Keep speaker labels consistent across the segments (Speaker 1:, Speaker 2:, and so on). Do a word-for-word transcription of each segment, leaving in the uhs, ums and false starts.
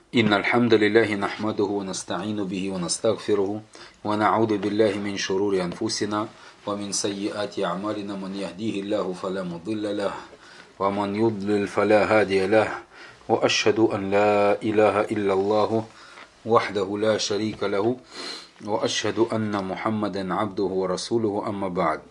Speaker 1: إن الحمد لله نحمده ونستعين به ونستغفره ونعوذ بالله من شرور أنفسنا ومن سيئات أعمالنا. من يهديه الله فلا مضل له ومن يضلل فلا هادي له، وأشهد أن لا إله إلا الله وحده لا شريك له، وأشهد أن محمدا عبده ورسوله. أما بعد،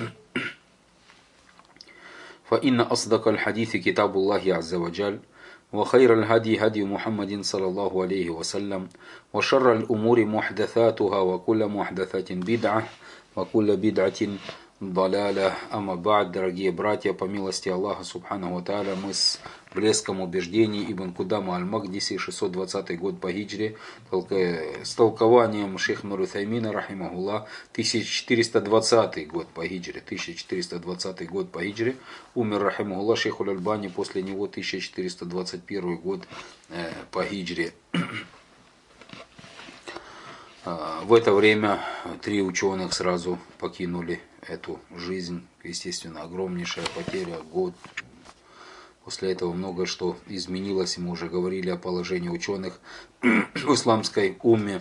Speaker 1: فإن أصدق الحديث كتاب الله عز وجل، وخير الهدي هدي محمد صلى الله عليه وسلم، وشر الأمور محدثاتها، وكل محدثة بدعة، وكل بدعة ضلالة. Ама ба'д, дорогие братья, по милости Аллаха Субханаху ва Тааля, мы с блеском убеждений Ибн Кудама аль-Магдиси, шестьсот двадцатый год по хиджре, с толкованием шейх Ибн Утаймина рахимахуллах, тысяча четыреста двадцатый год по хиджре, тысяча четыреста двадцатый год по хиджре, умер рахимахуллах шейх Аль-Альбани, после него тысяча четыреста двадцать первый год по хиджре. В это время три ученых сразу покинули эту жизнь. Естественно, огромнейшая потеря, год. После этого много что изменилось. Мы уже говорили о положении ученых в исламской умме.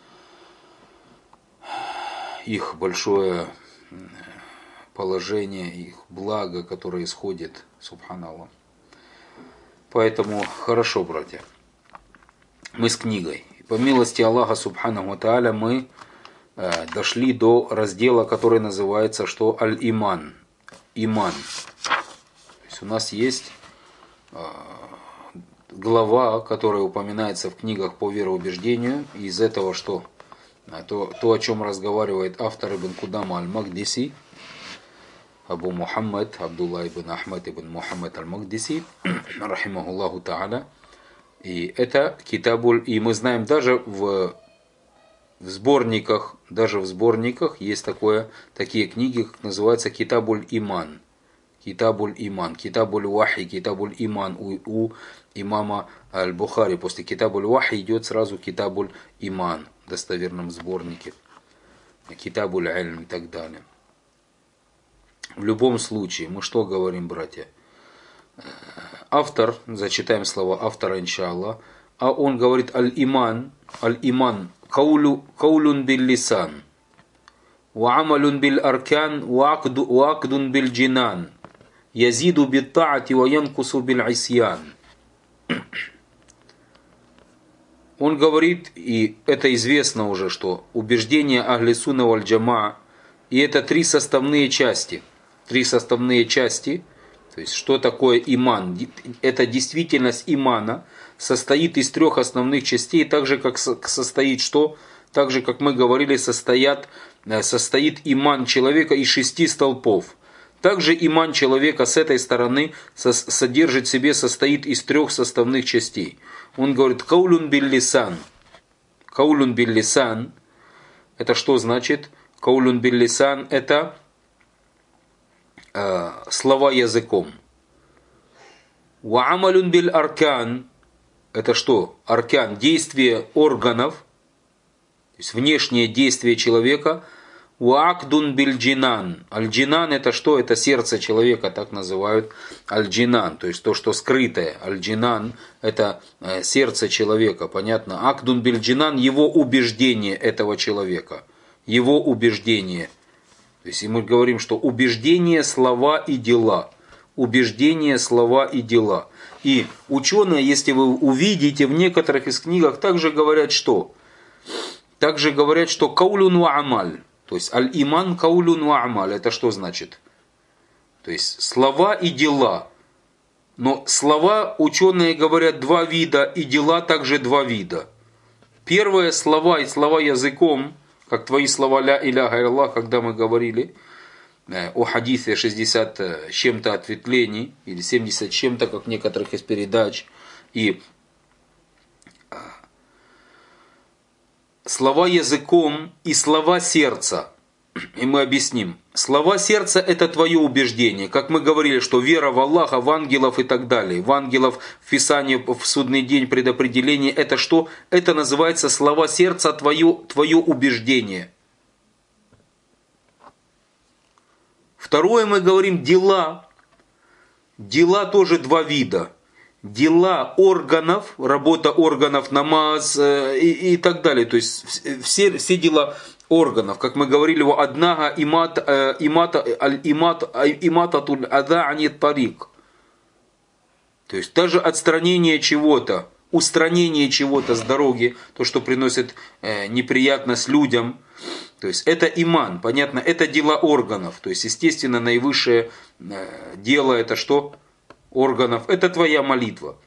Speaker 1: Их большое положение, их благо, которое исходит, субханаллах. Поэтому хорошо, братья. Мы с книгой. По милости Аллаха Субханаху ва Тааля мы э, дошли до раздела, который называется что? Аль-Иман. Иман. То есть у нас есть э, глава, которая упоминается в книгах по вероубеждению. И из этого что? То, то, о чем разговаривает автор Ибн Кудама аль-Магдиси, Абу Мухаммад, Абдулла ибн Ахмад ибн Мухаммад аль-Магдиси, рахимахуллаху та'аля. И это Китабуль, и мы знаем даже в, в сборниках, даже в сборниках есть такое, такие книги, как называется Китабуль Иман. Китабуль Иман, Китабуль Вахи, Китабуль Иман у, у имама Аль-Бухари. После Китабуль Вахи идет сразу Китабуль Иман в достоверном сборнике. Китабуль Альм и так далее. В любом случае, мы что говорим, братья? Автор, зачитаем слова автора, иншаллах, а он говорит: аль-иман, аль-иман, каулю, каулюн бил-лисан, ва амалюн бил-аркан, ва акдун бил-джинан, язиду бит-таати, ва янкусу бил-исьян. Он говорит, и это известно уже, что убеждение Ахли Сунна валь Джамаа, и это три составные части, три составные части. То есть, что такое иман? Это действительность имана состоит из трех основных частей, так же, как состоит что? Так же, как мы говорили, состоят, состоит иман человека из шести столпов. Также иман человека с этой стороны содержит в себе, состоит из трех составных частей. Он говорит: каулюн бил-лисан. Каулюн бил-лисан. Это что значит? Каулюн бил-лисан — это слова языком. Ва амалюн биль аркан — это что? Аркан — действие органов, то есть внешнее действие человека. Ва акдун биль джинан. Аль-джинан — это что? Это сердце человека, так называют аль-джинан, то есть то, что скрытое. Аль-джинан — это сердце человека, понятно? Акдун биль джинан — его убеждение этого человека, его убеждение. То есть мы говорим, что убеждение, слова и дела. Убеждение, слова и дела. И ученые, если вы увидите, в некоторых из книгах также говорят, что? Также говорят, что каулюн ва амаль. То есть аль-иман каулюн ва амаль. Это что значит? То есть слова и дела. Но слова, ученые говорят, два вида, и дела также два вида. Первое — слова, и слова языком, как твои слова ля иляха илlallah, когда мы говорили о хадисе шестьдесят с чем-то ответвлений, или семьдесят с чем-то, как в некоторых из передач. И слова языком и слова сердца. И мы объясним. Слова сердца — это твое убеждение. Как мы говорили, что вера в Аллаха, в ангелов и так далее. В ангелов, в Писании, в судный день, предопределение. Это что? Это называется слова сердца, твое, твое убеждение. Второе, мы говорим дела. Дела тоже два вида. дела органов, работа органов, намаз и, и так далее. То есть все, все дела органов, как мы говорили, во однага имат имата имат имататуль ада анит тарик. То есть даже отстранение чего-то, устранение чего-то с дороги, то, что приносит э, неприятность людям, то есть это иман, понятно, это дела органов. То есть, естественно, наивысшее э, дело это что? Органов. Это твоя молитва.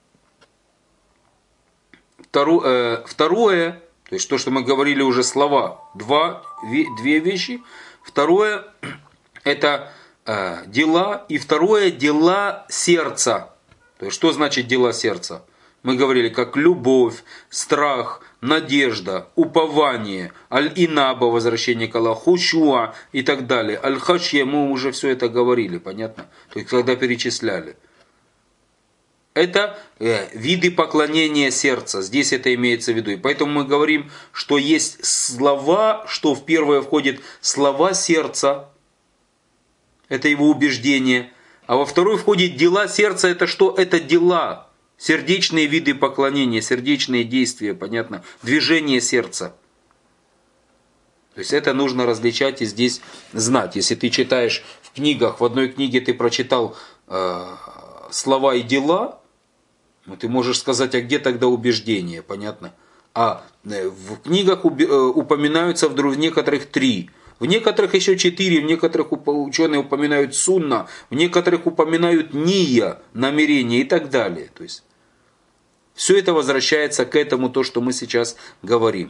Speaker 1: Второе, э, второе, то есть то, что мы говорили уже слова, два, две вещи. Второе, это э, дела. И второе, дела сердца. То есть, что значит дела сердца? Мы говорили, как любовь, страх, надежда, упование, аль-инаба, возвращение к Аллаху, хушуа и так далее. Аль-хашья, мы уже все это говорили, понятно? То есть, когда перечисляли. Это э, виды поклонения сердца. Здесь это имеется в виду. И поэтому мы говорим, что есть слова, что в первое входит слова сердца. Это его убеждение. А во второй входит дела сердца. Это что? Это дела. Сердечные виды поклонения, сердечные действия, понятно? Движение сердца. То есть это нужно различать и здесь знать. Если ты читаешь в книгах, в одной книге ты прочитал э, слова и дела, ну, ты можешь сказать, а где тогда убеждение, понятно? А в книгах упоминаются вдруг в некоторых три. В некоторых еще четыре, в некоторых ученые упоминают сунна, в некоторых упоминают ния, намерение и так далее. То есть все это возвращается к этому, то, что мы сейчас говорим.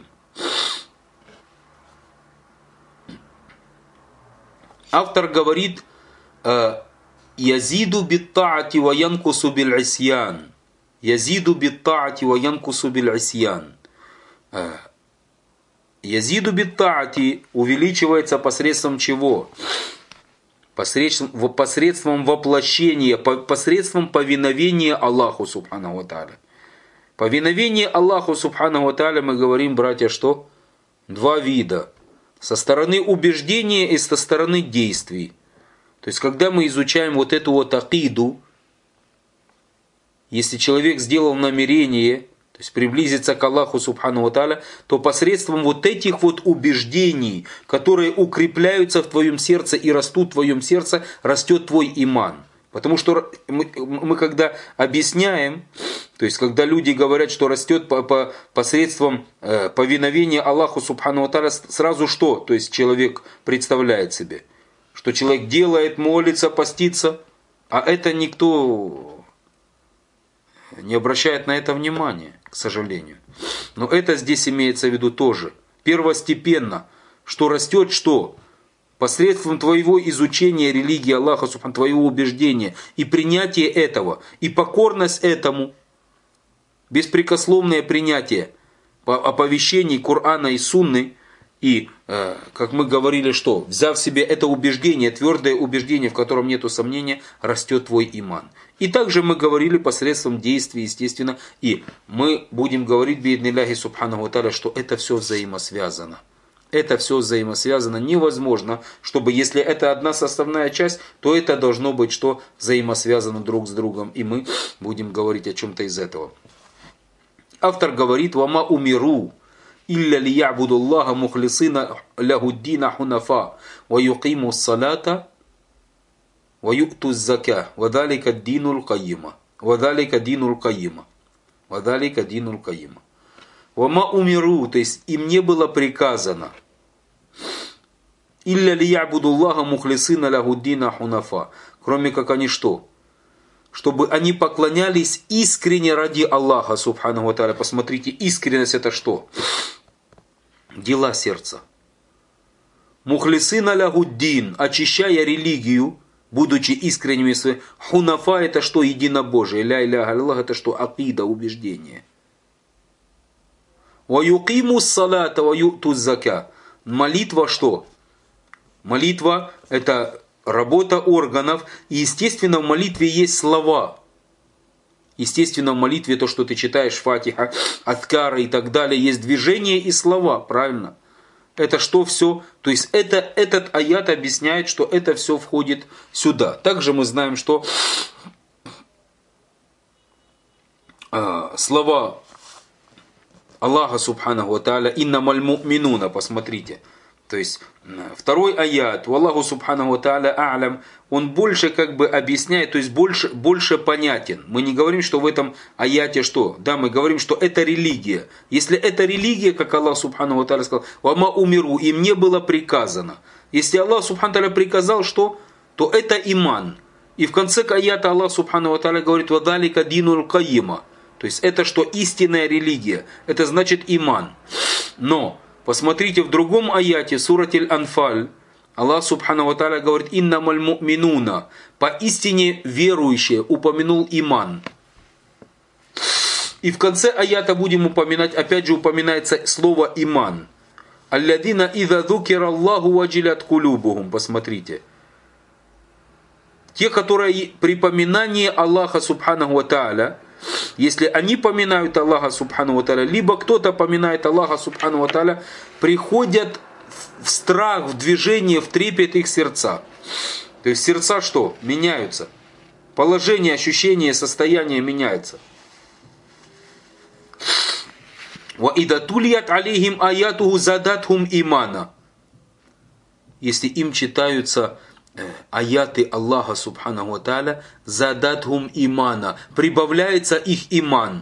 Speaker 1: Автор говорит: «Язиду биттаати ва янкусу биль исьян». Язиду биттаати ва янкусу биль исьян. Язиду биттаати увеличивается посредством чего? Посредством, посредством воплощения, посредством повиновения Аллаху Субханаху ва Тааля. Повиновение Аллаху Субханаху ва Тааля, мы говорим, братья, что? Два вида. Со стороны убеждения и со стороны действий. То есть, когда мы изучаем вот эту вот акиду, если человек сделал намерение, то есть приблизиться к Аллаху Субхану ва Тааля, то посредством вот этих вот убеждений, которые укрепляются в твоем сердце и растут в твоем сердце, растет твой иман. Потому что мы, мы когда объясняем, то есть когда люди говорят, что растет по, по, посредством э, повиновения Аллаху Субхану ва Тааля, сразу что? То есть человек представляет себе, что человек делает, молится, постится, а это никто не обращает на это внимания, к сожалению. Но это здесь имеется в виду тоже. Первостепенно, что растет что? Посредством твоего изучения религии Аллаха, субхану, твоего убеждения и принятия этого, и покорность этому, беспрекословное принятие оповещений Корана и Сунны, и, э, как мы говорили, что, взяв себе это убеждение, твердое убеждение, в котором нету сомнения, растет твой иман. И также мы говорили посредством действий, естественно, и мы будем говорить, бииднилляхи субханаху ва тааля, что это все взаимосвязано. Это все взаимосвязано. Невозможно, чтобы, если это одна составная часть, то это должно быть, что взаимосвязано друг с другом. И мы будем говорить о чем-то из этого. Автор говорит: «Вама умиру илля лиябуду Аллаха мухлисина лягуддина хунафа, ва юқиму ссалата, ва ю'ту ззака, ва далика динул кайима». Ва далика динул кайима. Ва далика динул кайима. «Вама умиру», то есть им не было приказано, «илля лиябуду Аллаха мухлисина лягуддина хунафа», кроме как они что? Чтобы они поклонялись искренне ради Аллаха, субханаху ва тааля. Посмотрите, искренность это что? Дела сердца. Мухлисина лягуддин, очищая религию, будучи искренними своими. Хунафа это что? Единобожие. Ля иляха Аллах это что? Акида, убеждение. Ва юқиму ссалата ва ю'ту ззака. Молитва что? Молитва это работа органов. И естественно в молитве есть слова. Естественно в молитве то, что ты читаешь, фатиха, адкары и так далее, есть движение и слова, правильно? Это что все? То есть это, этот аят объясняет, что это все входит сюда. Также мы знаем, что э, слова Аллаха Субханаху ва Тааля «Иннамаль му'минуна», посмотрите. То есть второй аят, Аллаху Субханаху ва Тааля а'лям, он больше как бы объясняет, то есть больше, больше понятен. Мы не говорим, что в этом аяте что? Да, мы говорим, что это религия. Если это религия, как Аллах Субханаху ва Тааля сказал, «Вама умиру», им не было приказано. Если Аллах Субханаху ва Тааля приказал, что? То это иман. И в конце аята Аллах Субханаху ва Тааля говорит «Вадалика динул кайима». То есть это что? Истинная религия. Это значит иман. Но посмотрите в другом аяте, сурате Аль-Анфаль, Аллах Субханаху ва Тааля говорит «Иннамаль му'минуна». Поистине верующие, упомянул иман. И в конце аята будем упоминать, опять же упоминается слово иман. «Алладина иза зукира Аллаху ваджилят кулюбухум». Посмотрите. Те, которые при поминании Аллаха Субханаху ва Тааля, если они поминают Аллаха Субханаху ва Тааля, либо кто-то поминает Аллаха Субханаху ва Тааля, приходят в страх, в движение, в трепет их сердца. То есть сердца что? Меняются. Положение, ощущение, состояние меняется. Ва ида тулият алейхим аятуху задатхум имана. Если им читаются аяты Аллаха Субханаху ва Тааля, задатхум имана, прибавляется их иман.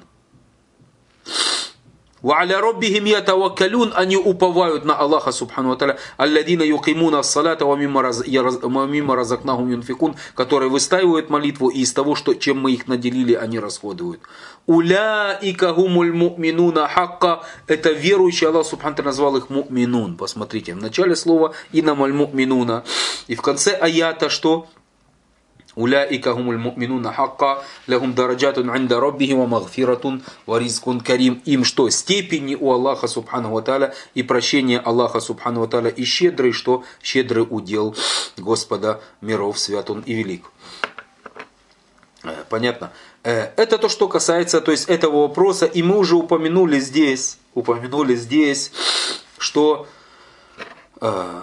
Speaker 1: Ва аля роббихим ятаваккалун, они уповают на Аллаха Субханаху ва Тааля, алладина юкимуна ас-салата ва мимма разакнахум юнфикун, которые выстаивают молитву, и из того, что, чем мы их наделили, они расходуют. Уляика гумуль му'минуна хакка, это верующие, Аллах Субханаху ва Тааля назвал их му'минун. Посмотрите, в начале слова иннамаль му'минуна, и в конце аята что? Уляика гумуль му'минуна хакка, лахум дараджатун инда раббихим ва магфиратун ва ризкун карим. Им что? Степени у Аллаха Субханаху ва Тааля и прощение Аллаха Субханаху ва Тааля, и щедрый что? Щедрый удел Господа миров, свят Он и велик. Понятно? Это то, что касается, то есть, этого вопроса. И мы уже упомянули здесь, упомянули здесь, что э,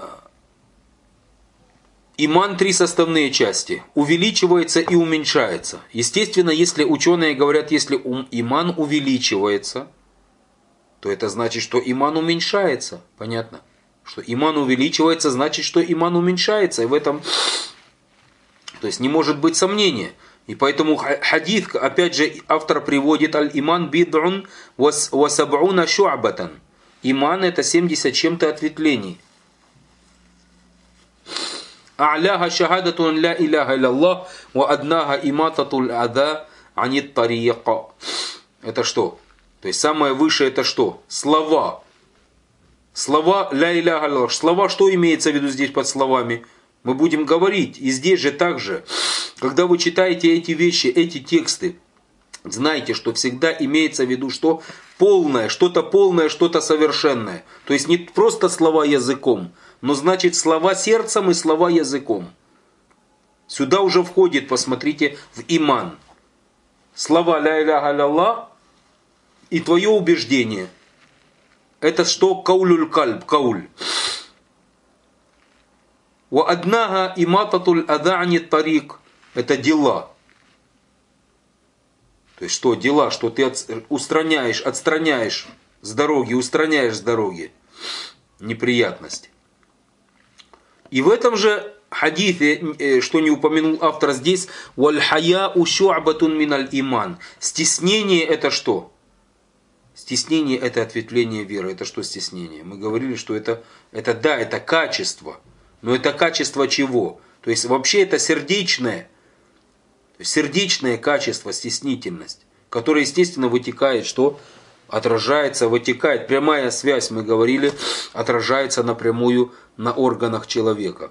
Speaker 1: иман три составные части. Увеличивается и уменьшается. Естественно, если ученые говорят, если иман увеличивается, то это значит, что иман уменьшается. Понятно? Что иман увеличивается, значит, что иман уменьшается. И в этом, то есть, не может быть сомнения. И поэтому хадис, опять же, автор приводит аль-иман бид'ун ва саб'уна шу'батан. Иман это семьдесят чем-то ответвлений. А'ляха шахадатун ла иляха илlallah ва аднаха имататул ада анит тарика. Это что? То есть самое высшее это что? Слова. Слова ля иляха илlallah. Слова, что имеется в виду здесь под словами? Мы будем говорить. И здесь же также, когда вы читаете эти вещи, эти тексты, знайте, что всегда имеется в виду, что полное, что-то полное, что-то совершенное. То есть не просто слова языком, но значит слова сердцем и слова языком. Сюда уже входит, посмотрите, в иман. Слова ля иляха илlallah и твое убеждение. Это что? Каулюль кальб, кауль. Ва аднаха имататуль адани тарик. Это дела. То есть что дела? Что ты от, устраняешь, отстраняешь с дороги, устраняешь с дороги неприятности. И в этом же хадисе, что не упомянул автор здесь, валь хаяу шу'батун миналь иман. Стеснение это что? Стеснение это ответвление веры. Это что стеснение? Мы говорили, что это, это да, это качество. Но это качество чего? То есть вообще это сердечное, то есть сердечное качество, стеснительность, которое, естественно, вытекает, что отражается, вытекает, прямая связь, мы говорили, отражается напрямую на органах человека.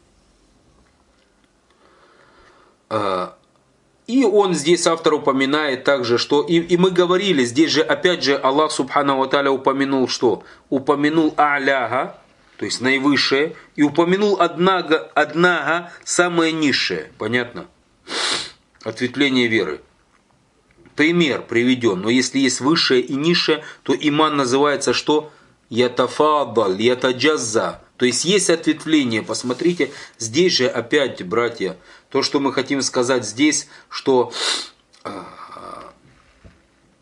Speaker 1: И он здесь, автор упоминает также, что, и, и мы говорили, здесь же опять же Аллах Субханаху ва Тааля упомянул, что? Упомянул а'ляга, то есть наивысшее, и упомянул однаго, однаго самое низшее. Понятно? Ответвление веры. Пример приведен. Но если есть высшее и низшее, то иман называется что? Ятафадаль, ятаджазза. То есть есть ответвление. Посмотрите, здесь же опять, братья, то, что мы хотим сказать здесь, что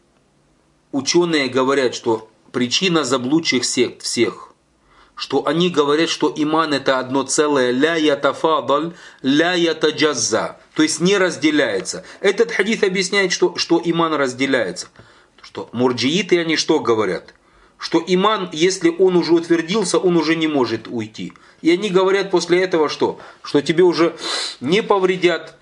Speaker 1: ученые говорят, что причина заблудших сект всех, что они говорят, что иман это одно целое, ля ятафадаль, ля ятаджазза, то есть не разделяется. Этот хадис объясняет, что, что иман разделяется. Что мурджииты они что говорят? Что иман, если он уже утвердился, он уже не может уйти. И они говорят после этого что? Что тебе уже не повредят,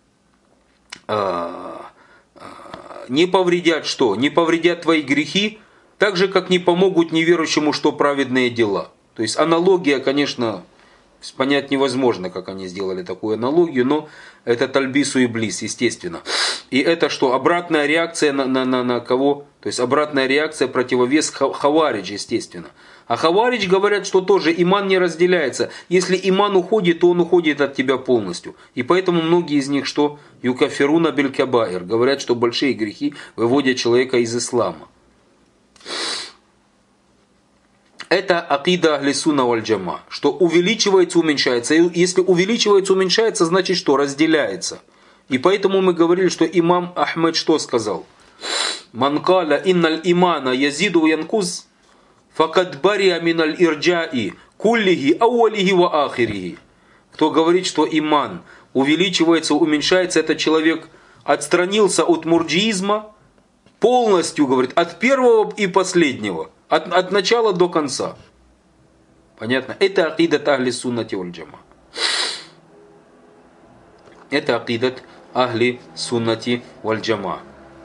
Speaker 1: э, э, не повредят что? Не повредят твои грехи, так же, как не помогут неверующему, что праведные дела. То есть аналогия, конечно, понять невозможно, как они сделали такую аналогию, но это тальбису и близ, естественно. И это что? Обратная реакция на, на, на, на кого? То есть обратная реакция, противовес хаваридж, естественно. А хаваридж говорят, что тоже иман не разделяется. Если иман уходит, то он уходит от тебя полностью. И поэтому многие из них что? Юкафируна белькабаир. Говорят, что большие грехи выводят человека из ислама. Это акида ахли сунна валь джама, что увеличивается, уменьшается. И если увеличивается, уменьшается, значит что? Разделяется. И поэтому мы говорили, что имам Ахмед что сказал? Манкаля инналь имана язиду янкуз факад бария миналь ирджаи куллихи ауалихи ва ахирихи. Кто говорит, что иман увеличивается, уменьшается, этот человек отстранился от мурджиизма полностью, говорит, от первого и последнего. От, от начала до конца. Понятно? Это акидат ахли суннати валь джама. Это акидат ахли суннати валь джама.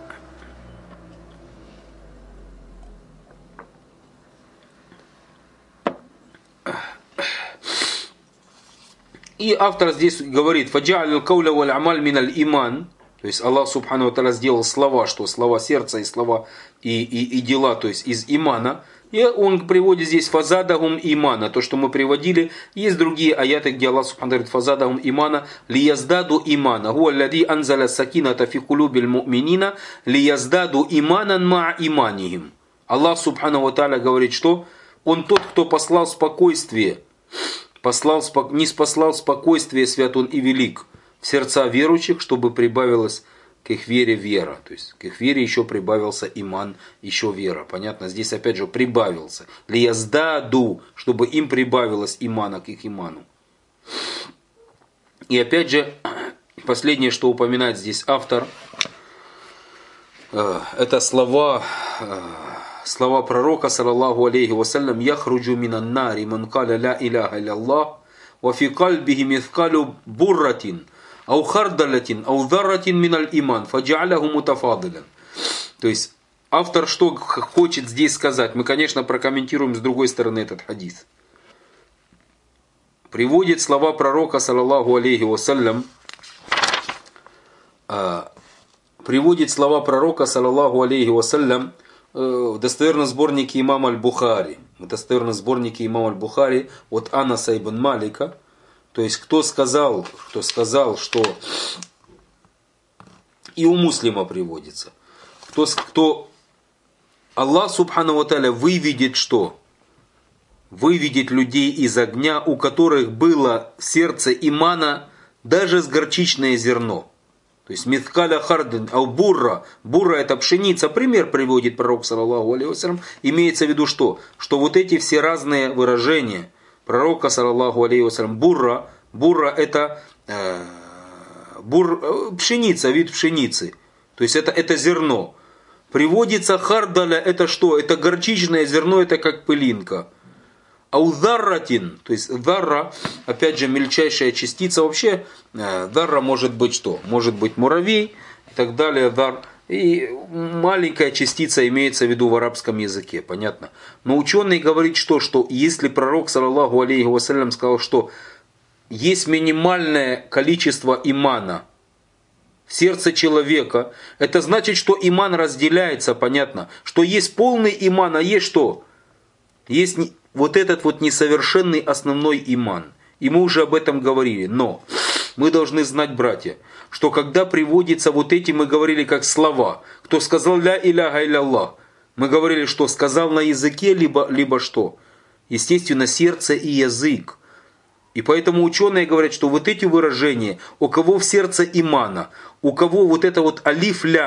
Speaker 1: И автор здесь говорит: «Фаджа'аль кауля валь амаль миналь иман». То есть Аллах Субхану ва Тааля сделал слова, что слова сердца и слова и, и, и дела, то есть из имана. И он приводит здесь фазадахум имана, то, что мы приводили. Есть другие аяты, где Аллах Субхану говорит: фазадахум имана лияздаду имана. Хуа аллади анзаля сакината фи кулубиль му'минина лияздаду иманан ма иманихим. Аллах Субхану ва Тааля говорит, что Он тот, кто послал спокойствие, послал, не спаслал спокойствие, свят Он и велик, в сердца верующих, чтобы прибавилось к их вере вера. То есть к их вере еще прибавился иман, еще вера. Понятно? Здесь опять же прибавился. Лияздаду, чтобы им прибавилось имана к их иману. И опять же, последнее, что упоминает здесь автор, это слова, слова пророка, саллаллаху алейхи вассалям: «Яхруджу минан нари ман каля ла иляха илля ва фи кальбихи мithqalu бурратин ау хардалатин ау зарратин миналь иман фаджа'аляху мутафадилян». То есть автор что хочет здесь сказать? Мы, конечно, прокомментируем с другой стороны этот хадис. Приводит слова пророка, саллаллаху алейхи вассалям, приводит слова пророка, саллаллаху алейхи вассалям, в достоверном сборнике имама аль-Бухари. В достоверном сборнике имама аль-Бухари от Анаса ибн Малика. То есть кто сказал, кто сказал, что и у Муслима приводится, кто, кто Аллах Субхану ва Тааля выведет что? Выведет людей из огня, у которых было сердце имана даже с горчичное зерно. То есть мithqaля хардин, ау бурра. Бурра это пшеница. Пример приводит пророк, саллаллаху алейхи вассалям. Имеется в виду что? Что вот эти все разные выражения пророка, саллаллаху алейхи вассалям, бурра, бурра это э, бур, пшеница, вид пшеницы. То есть это, это зерно. Приводится хардаля, это что? Это горчичное зерно, это как пылинка. Аударратин, то есть дарра, опять же, мельчайшая частица. Вообще, дарра может быть что? Может быть муравей и так далее. Дар. И маленькая частица имеется в виду в арабском языке, понятно. Но ученый говорит, что, что если пророк, саллаллаху алейхи вассалям, сказал, что есть минимальное количество имана в сердце человека, это значит, что иман разделяется, понятно. Что есть полный иман, а есть что? Есть вот этот вот несовершенный основной иман. И мы уже об этом говорили. Но мы должны знать, братья, что когда приводится вот эти, мы говорили как слова. Кто сказал ля иляха илля, мы говорили, что сказал на языке, либо, либо что? Естественно, сердце и язык. И поэтому ученые говорят, что вот эти выражения, у кого в сердце имана, у кого вот это вот алиф лям,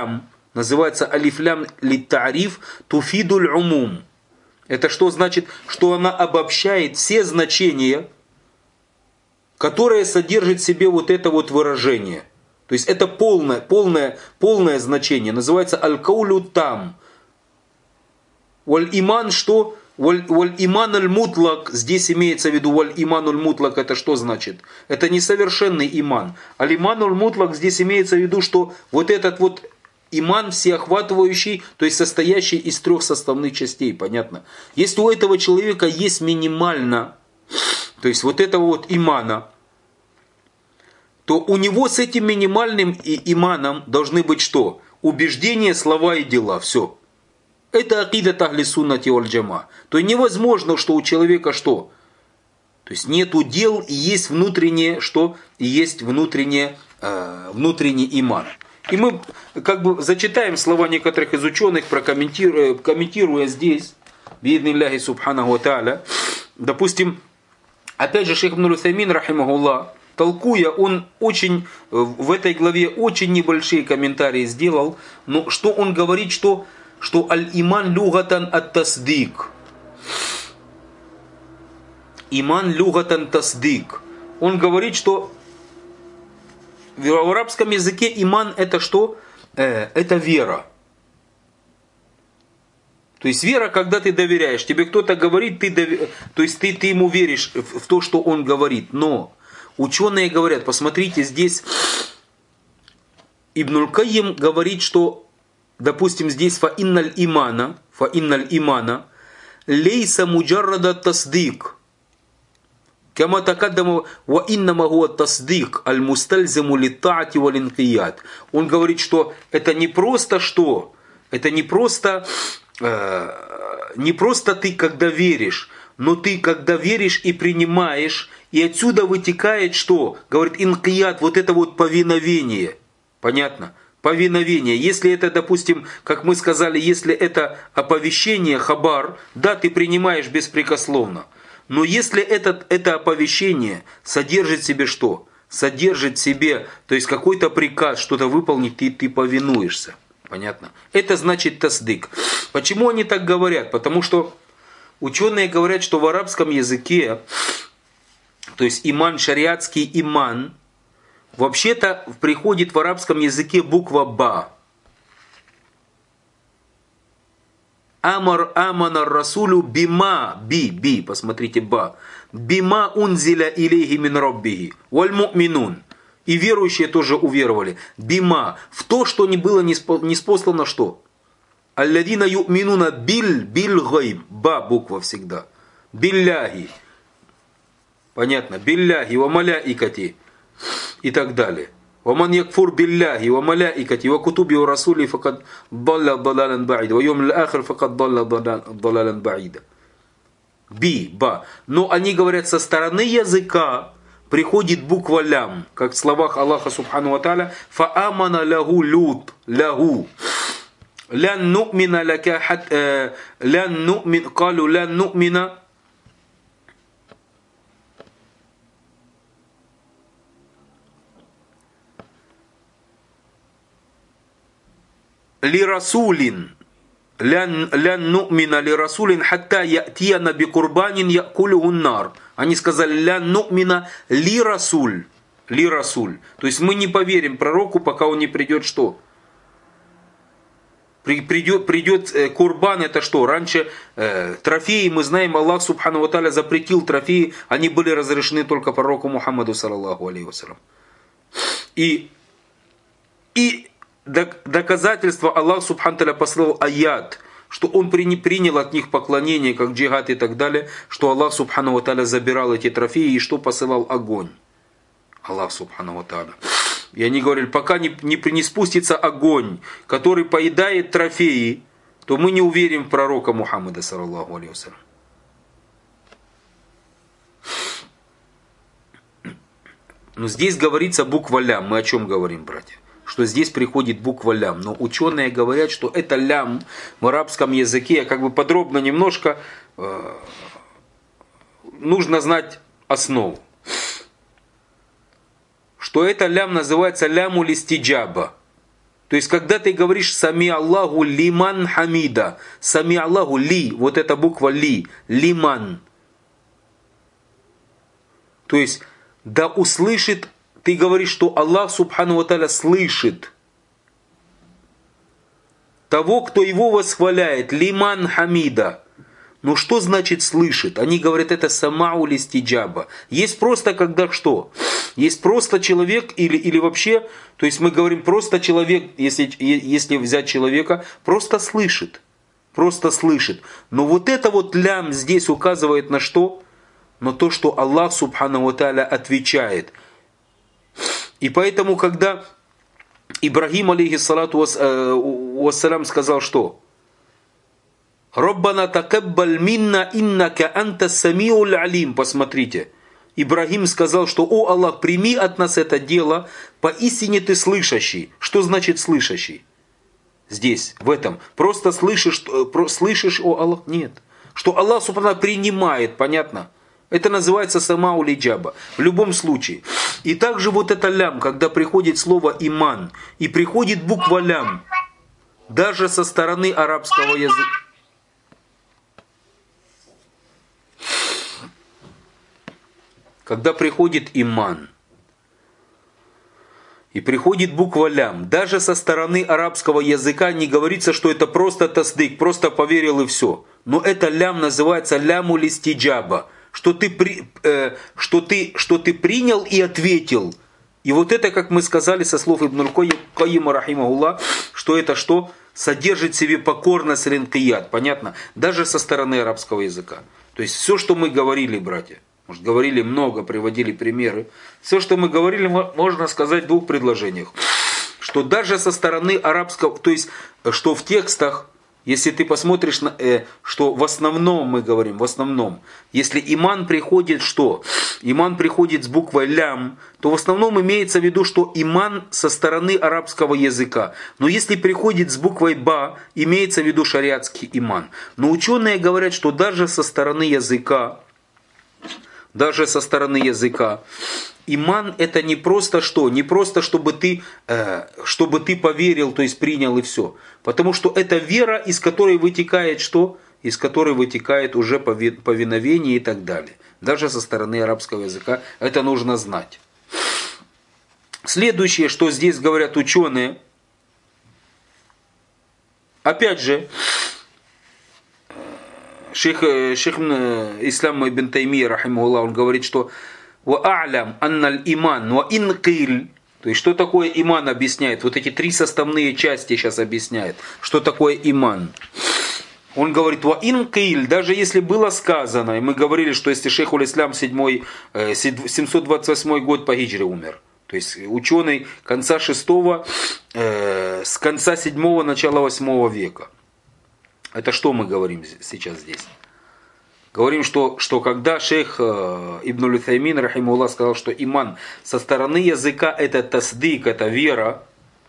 Speaker 1: называется алифлям литтариф туфидуль умум. Это что значит? Что она обобщает все значения, которые содержит в себе вот это вот выражение. То есть это полное, полное, полное значение. Называется аль-каулю там. Валь-иман что? Валь-иман аль-мутлак. Здесь имеется в виду валь-иман аль-мутлак. Это что значит? Это несовершенный иман. Аль-иман аль-мутлак здесь имеется в виду, что вот этот вот иман всеохватывающий, то есть состоящий из трех составных частей. Понятно? Если у этого человека есть минимально, то есть вот этого вот имана, то у него с этим минимальным иманом должны быть что? Убеждения, слова и дела. Все. Это акидат ахли суннати валь джама. То есть невозможно, что у человека что? То есть нету дел и есть внутреннее что? И есть внутреннее, э, внутренний иман. И мы как бы зачитаем слова некоторых из ученых, прокомментируя, комментируя здесь, бииднилляхи субханаху ва тааля. Допустим, опять же шейх Ибн Утаймин, рахимахуллах, толкуя, он очень, в этой главе очень небольшие комментарии сделал, но что он говорит, что, что аль-иман люгатан ат-тасдик. Иман люгатан тасдик. Он говорит, что в арабском языке иман это что? Э, это вера. То есть вера, когда ты доверяешь. Тебе кто-то говорит, ты довер... то есть ты, ты ему веришь в то, что он говорит. Но ученые говорят, посмотрите, здесь Ибн аль-Кайим говорит, что, допустим, здесь фаинналь имана, фаинналь имана, лейса муджаррада тасдик. Кама такаддама ва иннама хуа тасдик аль-мустальзиму литтаати вал-инқият. Он говорит, что это не просто что? Это не просто, э, не просто ты, когда веришь, но ты, когда веришь и принимаешь, и отсюда вытекает что? Говорит, инқият, вот это вот повиновение. Понятно? Повиновение. Если это, допустим, как мы сказали, если это оповещение, хабар, да, ты принимаешь беспрекословно. Но если это, это оповещение содержит в себе что? Содержит в себе, то есть какой-то приказ, что-то выполнить, ты, ты повинуешься. Понятно? Это значит тасдик. Почему они так говорят? Потому что ученые говорят, что в арабском языке, то есть иман, шариатский иман, вообще-то приходит в арабском языке буква ба. Амар амана расулю бима, би, би, посмотрите, ба. Бима унзиля илейхи мин раббихи, валь му'минун. И верующие тоже уверовали. Бима, в то, что не было ниспослано что? Алладина ю'минуна бил, бил гайб, ба буква всегда. Билляхи. Понятно, билляхи, ва маляикати. И так далее. ومن يكفر بالله وملائكته وكتبه ورسوله فقد ضل ضلالا بعيدا ويوم الآخر فقد ضل ضلالا بعيدا. Би, ба. Но они говорят, со стороны языка приходит буква лям, как в словах Аллаха субхану ва тааля, фаамана лаху лут, лаху. Лян ну'мина лака хат, лян ну'мин, калу лян ну'мина. Лирасулин, лян ну'мина лирасулин хатта я'тияна бикурбанин я'кулюхун нар. Они сказали лян ну'мина лирасуль, лирасуль. То есть мы не поверим пророку, пока он не придет что? Придет, придет э, курбан, это что? Раньше э, трофеи, мы знаем, Аллах субхану ва тааля запретил трофеи, они были разрешены только пророку Мухаммаду саллаллаху алейхи вассалям. И, и доказательство Аллах субхану тааля послал аят, что он принял от них поклонение, как джихад и так далее, что Аллах субхану ва тааля забирал эти трофеи и что посылал огонь. Аллах субхану ва тааля. И они говорили, пока не, не, не спустится огонь, который поедает трофеи, то мы не уверим в пророка Мухаммада саллаллаху алейхи вассалям. Но здесь говорится буква лям. Мы о чем говорим, братья? Что здесь приходит буква лям. Но ученые говорят, что это лям в арабском языке, я как бы подробно немножко, э, нужно знать основу. Что это лям называется ляму листиджаба. То есть, когда ты говоришь «Сами Аллаху лиман хамида», «Сами Аллаху ли», вот эта буква «ли», «лиман». То есть, да услышит, ты говоришь, что Аллах Субхану ва Тааля слышит того, кто его восхваляет, «лиман хамида». Ну что значит слышит? Они говорят, это самау листиджаба. Есть просто когда что? Есть просто человек или, или вообще, то есть мы говорим просто человек, если, если взять человека, просто слышит. Просто слышит. Но вот это вот лям здесь указывает на что? На то, что Аллах Субхану ва Тааля отвечает. И поэтому, когда Ибрагим, алейхиссалату вассалям, сказал что? «Роббана такаббаль минна иннака анта самиуль алим». Посмотрите. Ибрагим сказал, что «О Аллах, прими от нас это дело, поистине ты слышащий». Что значит слышащий? Здесь, в этом. Просто слышишь, слышишь, о Аллах? Нет. Что Аллах субхана принимает, понятно? Это называется самау лиджаба. В любом случае. И также вот это лям, когда приходит слово иман, и приходит буква лям, даже со стороны арабского языка. Когда приходит иман, и приходит буква лям, даже со стороны арабского языка не говорится, что это просто тасдик, просто поверил и все. Но это лям называется ляму листиджаба, что ты, при, э, что, ты, что ты принял и ответил. И вот это, как мы сказали со слов Ибн аль-Кайима рахимахуллах, что это что? Содержит в себе покорность ринкият, понятно? Даже со стороны арабского языка. То есть все, что мы говорили, братья, может, говорили много, приводили примеры. Все, что мы говорили, можно сказать в двух предложениях. Что даже со стороны арабского, то есть, что в текстах, если ты посмотришь, на, э, что в основном мы говорим, в основном, если иман приходит что? Иман приходит с буквой лям, то в основном имеется в виду, что иман со стороны арабского языка. Но если приходит с буквой ба, имеется в виду шариатский иман. Но ученые говорят, что даже со стороны языка, даже со стороны языка, иман это не просто что? Не просто, чтобы ты, э, чтобы ты поверил, то есть принял и все. Потому что это вера, из которой вытекает что? Из которой вытекает уже повиновение и так далее. Даже со стороны арабского языка это нужно знать. Следующее, что здесь говорят ученые, опять же, Шейх, шейх Ислам ибн Таймия, рахимахуллах, он говорит, что «Ва'алям анналь иман ва ин киль». То есть, что такое иман объясняет. Вот эти три составные части сейчас объясняет. Что такое иман. Он говорит, «Ва ин киль», даже если было сказано, и мы говорили, что если шейхуль Ислам семьсот двадцать восьмой год по хиджре умер. То есть, ученый конца шестого, э, с конца седьмого, начала восьмого века. Это что мы говорим сейчас здесь? Говорим, что, что когда шейх э, Ибн аль-Утаймин, рахимахуллах, сказал, что иман со стороны языка это тасдик, это вера,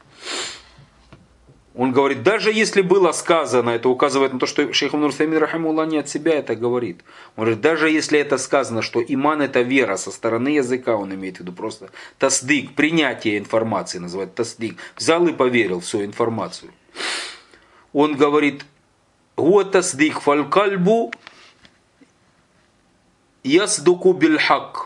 Speaker 1: он говорит, даже если было сказано, это указывает на то, что шейх Ибн аль-Утаймин, рахимахуллах, не от себя это говорит. Он говорит, даже если это сказано, что иман это вера со стороны языка, он имеет в виду просто тасдик, принятие информации, называют тасдик. Взял и поверил всю информацию. Он говорит, «Гуа тасдик фалькальбу ясдуку бильхак».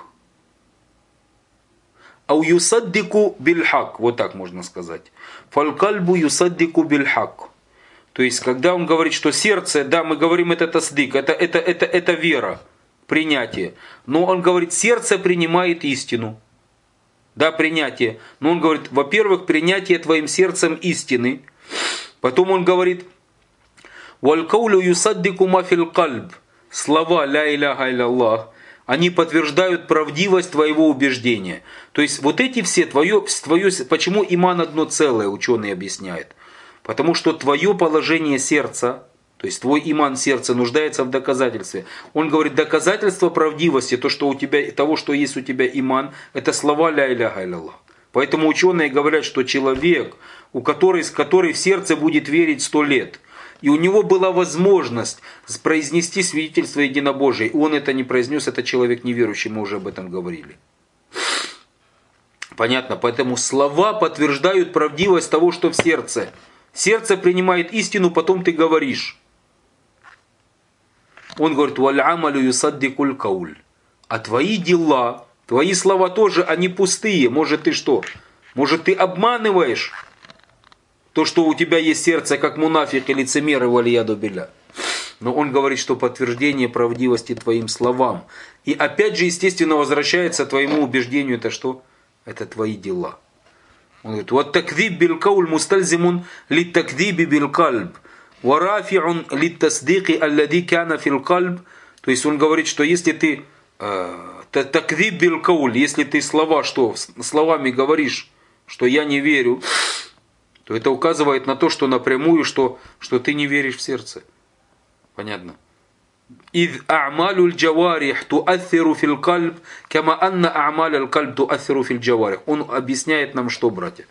Speaker 1: Ау юсаддику бильхак. Вот так можно сказать. Фалькальбу юсаддику бильхак. То есть, когда он говорит, что сердце, да, мы говорим, это тасдик, это, это, это, это вера, принятие. Но он говорит, сердце принимает истину. Да, принятие. Но он говорит, во-первых, принятие твоим сердцем истины. Потом он говорит, «Валькаулю юсаддику мафил кальб». Слова «Ля иляха илlallah», они подтверждают правдивость твоего убеждения. То есть вот эти все, твое, твое, почему иман одно целое, ученые объясняют. Потому что твое положение сердца, то есть твой иман сердца нуждается в доказательстве. Он говорит, доказательство правдивости, то, что у тебя, того, что есть у тебя иман, это слова «Ля иляха илlallah». Поэтому ученые говорят, что человек, у который, который в сердце будет верить сто лет, и у него была возможность произнести свидетельство единобожия, и он это не произнес, это человек неверующий, мы уже об этом говорили. Понятно? Поэтому слова подтверждают правдивость того, что в сердце. Сердце принимает истину, потом ты говоришь. Он говорит: «Валь амалю юсаддикуль кауль». А твои дела, твои слова тоже, они пустые. Может, ты что? Может, ты обманываешь то, что у тебя есть сердце, как мунафик и лицемер, и валияду билля. Но он говорит, что подтверждение правдивости твоим словам. И опять же, естественно, возвращается к твоему убеждению, это что? Это твои дела. Он говорит: «Вот такдиб бил кауль мустальзимун лит такдиби бил кальб, варафиун лит тасдики аллади кана фил кальб». То есть он говорит, что если ты такдиб бил кауль, если ты слова, что словами говоришь, что я не верю, то это указывает на то, что напрямую, что, что ты не веришь в сердце. Понятно? «Идh а'малю аль-джаварих ту'аthиру фил кальб, кама анна а'малю аль-кальб ту'аthиру фил джаварих». Он объясняет нам что, братья?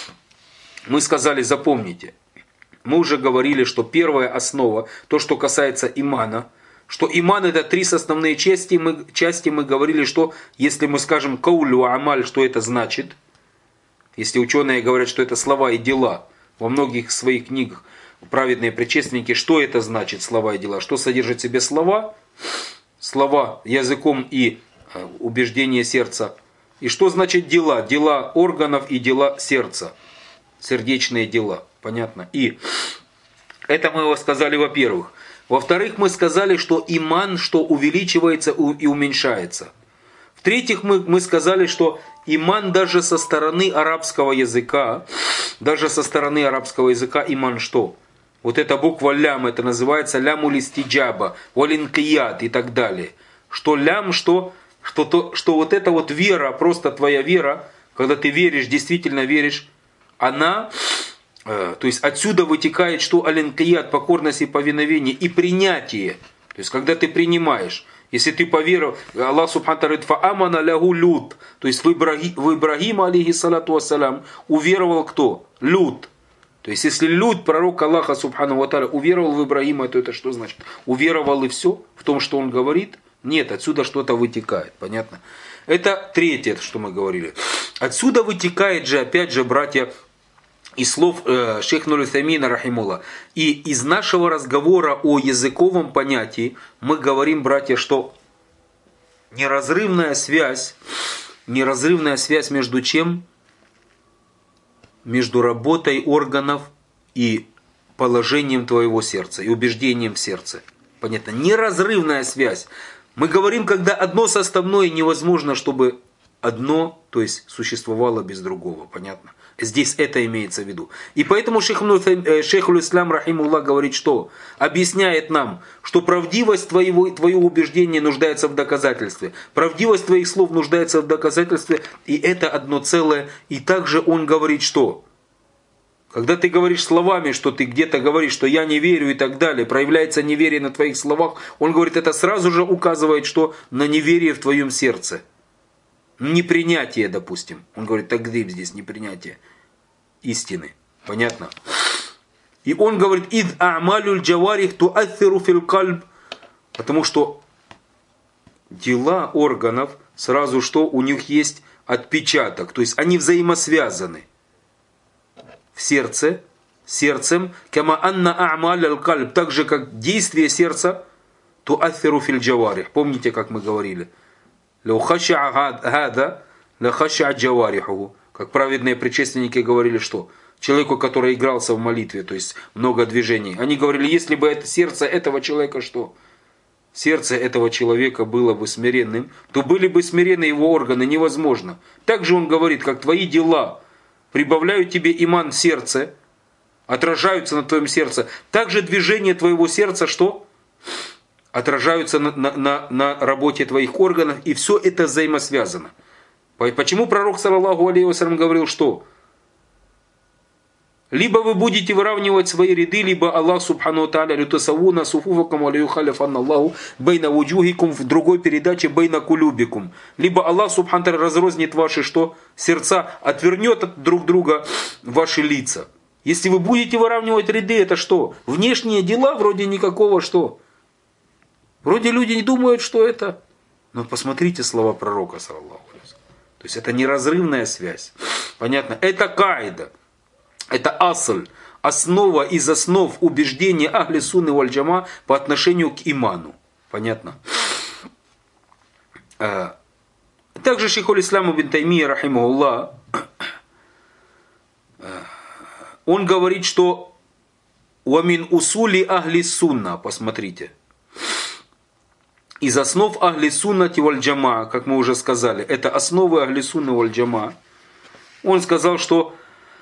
Speaker 1: Мы сказали, запомните, мы уже говорили, что первая основа, то, что касается имана, что иман это три основные части, мы, части мы говорили, что если мы скажем каулю амаль, что это значит, если ученые говорят, что это слова и дела, во многих своих книгах праведные предшественники, что это значит слова и дела, что содержит в себе слова, слова языком и убеждение сердца, и что значит дела, дела органов и дела сердца, сердечные дела, понятно? И это мы сказали, во-первых. Во-вторых, мы сказали, что иман, что увеличивается и уменьшается. В-третьих, мы, мы сказали, что иман даже со стороны арабского языка, даже со стороны арабского языка иман что? Вот эта буква лям, это называется лямуль истиджаба, валинкият и так далее. Что лям, что, что, то, что вот эта вот вера, просто твоя вера, когда ты веришь, действительно веришь, она, э, то есть отсюда вытекает, что алинкият, покорность и повиновение, и принятие. То есть когда ты принимаешь. Если ты поверил, Аллах Субхану говорит: «Фаамана лягу Лут». То есть в, Ибраги, в Ибрагима, алейхиссалату вассалям, уверовал кто? Лут. То есть если Лут, пророк Аллаха Субхану ва тааля, уверовал в Ибрагима, то это что значит? Уверовал и все в том, что он говорит? Нет, отсюда что-то вытекает. Понятно? Это третье, что мы говорили. Отсюда вытекает же, опять же, братья, из слов э, шейха Аль-Утаймина рахимулла. И из нашего разговора о языковом понятии мы говорим, братья, что неразрывная связь, неразрывная связь между чем? Между работой органов и положением твоего сердца, и убеждением в сердце. Понятно? Неразрывная связь. Мы говорим, когда одно составное невозможно, чтобы одно, то есть, существовало без другого. Понятно? Здесь это имеется в виду. И поэтому шейх Аль-Ислам рахимуллах говорит, что объясняет нам, что правдивость твоего, твоего убеждения нуждается в доказательстве. Правдивость твоих слов нуждается в доказательстве. И это одно целое. И также он говорит, что когда ты говоришь словами, что ты где-то говоришь, что я не верю и так далее, проявляется неверие на твоих словах, он говорит, это сразу же указывает, что на неверие в твоем сердце. Непринятие, допустим. Он говорит, тагдиб здесь непринятие истины. Понятно? И он говорит, ид а'малю аль-джаварих ту'аthиру фил кальб. Потому что дела органов, сразу что у них есть отпечаток. То есть они взаимосвязаны. В сердце, сердцем, кама анна а'маль аль-кальб. Так же, как действие сердца, ту'аthиру фил джаварих. Помните, как мы говорили? Как праведные предшественники говорили, что человеку, который игрался в молитве, то есть много движений, они говорили, если бы это сердце этого человека, что? Сердце этого человека было бы смиренным, то были бы смирены его органы, невозможно. Также он говорит, как твои дела прибавляют тебе иман в сердце, отражаются на твоем сердце, также движение твоего сердца, что? Отражаются на, на, на, на работе твоих органов, и все это взаимосвязано. Почему пророк, саллаллаху алейхи вассалям, говорил, что либо вы будете выравнивать свои ряды, либо Аллах субхану ва тааля лютасавуна суфуфакум ва лаюхалифанна Аллаху бейна вуджухикум, в другой передаче бейна кулюбикум. Либо Аллах субхану ва тааля разрознет ваши что? Сердца, отвернет от друг друга ваши лица. Если вы будете выравнивать ряды, это что? Внешние дела вроде никакого что? Вроде люди не думают, что это. Но посмотрите слова пророка, саллаллаху алейхи ва саллям. То есть это неразрывная связь. Понятно? Это каида. Это асль. Основа из основ убеждения ахли сунны валь джама по отношению к иману. Понятно? Также шейхуль ислам ибн Таймия, рахимахуллах, он говорит, что «Уамин усули ахли сунна», посмотрите, из основ ахли суннати валь джама, как мы уже сказали, это основы ахли сунны валь джама. Он сказал, что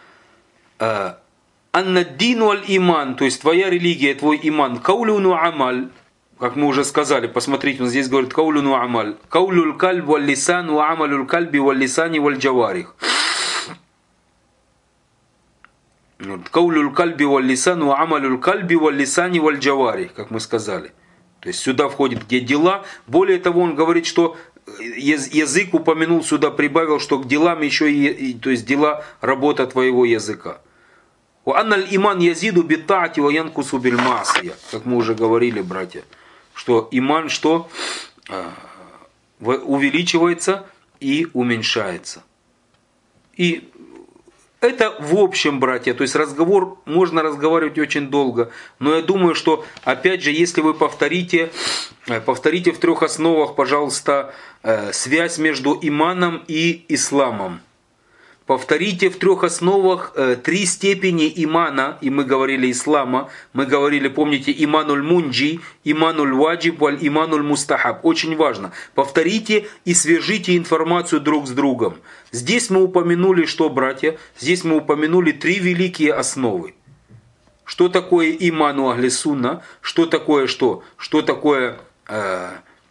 Speaker 1: «Аннаддин валь иман», то есть твоя религия, твой иман, «Каулюну амаль», как мы уже сказали, посмотрите, он здесь говорит «Каулюну амаль», «Каулюл кальб валь лисан ва амалюл кальби валь лисани валь джаварих». «Каулюл кальби валь лисан ва амалюл кальби валь лисани валь джаварих», как мы сказали. То есть сюда входит где дела. Более того, он говорит, что язык упомянул, сюда прибавил, что к делам еще и, то есть дела, работа твоего языка. «Уанналь иман язиду биттаати ва янкусу биль маасия», как мы уже говорили, братья, что иман что? Увеличивается и уменьшается. И это в общем, братья, то есть разговор, можно разговаривать очень долго, но я думаю, что, опять же, если вы повторите, повторите в трех основах, пожалуйста, связь между иманом и исламом. Повторите в трех основах э, три степени имана, и мы говорили ислама, мы говорили, помните, имануль мунджи, имануль ваджиб, валь имануль мустахаб. Очень важно. Повторите и свяжите информацию друг с другом. Здесь мы упомянули, что, братья, здесь мы упомянули три великие основы. Что такое иману ахли сунна, что такое что? Что такое... Э,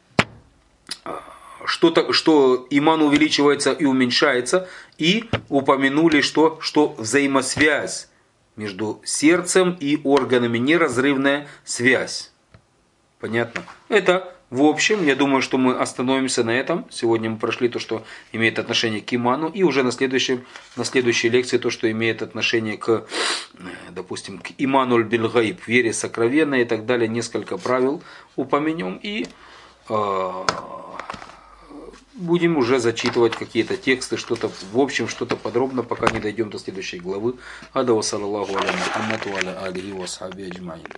Speaker 1: Что, что иман увеличивается и уменьшается, и упомянули, что, что взаимосвязь между сердцем и органами, неразрывная связь. Понятно? Это в общем, я думаю, что мы остановимся на этом. Сегодня мы прошли то, что имеет отношение к иману, и уже на, следующем, на следующей лекции то, что имеет отношение к, допустим, к имануль биль гаиб, вере сокровенной и так далее. Несколько правил упомянем и... Э, будем уже зачитывать какие-то тексты, что-то в общем, что-то подробно, пока не дойдем до следующей главы. Ада ва саллаллаху аля Мухаммаду ва аля алихи ва асхаби аджмаин.